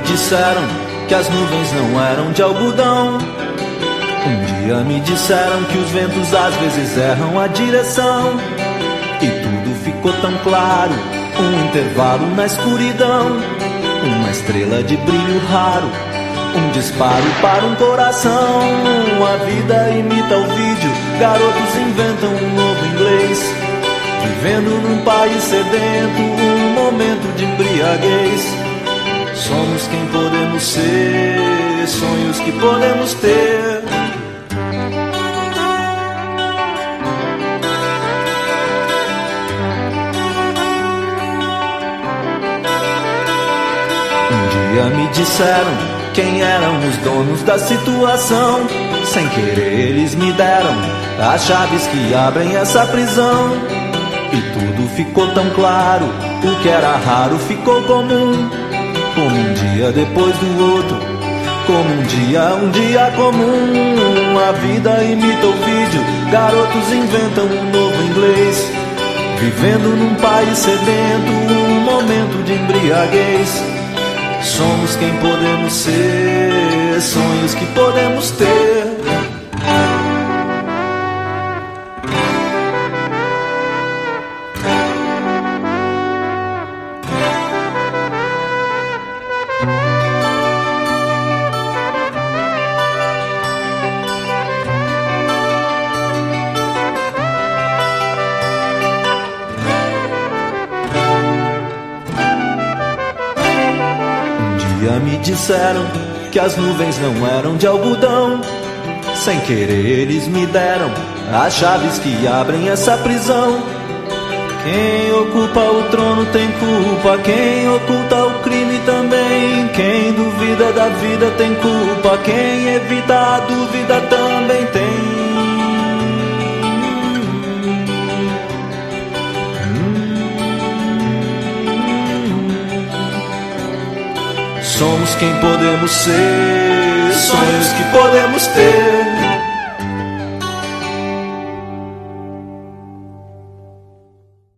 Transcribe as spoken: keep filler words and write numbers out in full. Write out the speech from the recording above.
disseram que as nuvens não eram de algodão. Um dia me disseram que os ventos às vezes erram a direção. E tudo ficou tão claro, um intervalo na escuridão, uma estrela de brilho raro, um disparo para um coração. A vida imita o vídeo, garotos inventam um novo inglês, vivendo num país sedento, um momento de embriaguez. Somos quem podemos ser, sonhos que podemos ter. Um dia me disseram quem eram os donos da situação. Sem querer eles me deram as chaves que abrem essa prisão. E tudo ficou tão claro, o que era raro ficou comum. Como um dia depois do outro, como um dia, um dia comum. A vida imita o vídeo, garotos inventam um novo inglês, vivendo num país sedento, um momento de embriaguez. Somos quem podemos ser, sonhos que podemos ter. Me disseram que as nuvens não eram de algodão. Sem querer eles me deram as chaves que abrem essa prisão. Quem ocupa o trono tem culpa, quem oculta o crime também. Quem duvida da vida tem culpa, quem evita a dúvida também tem. Somos quem podemos ser, sonhos que podemos ter.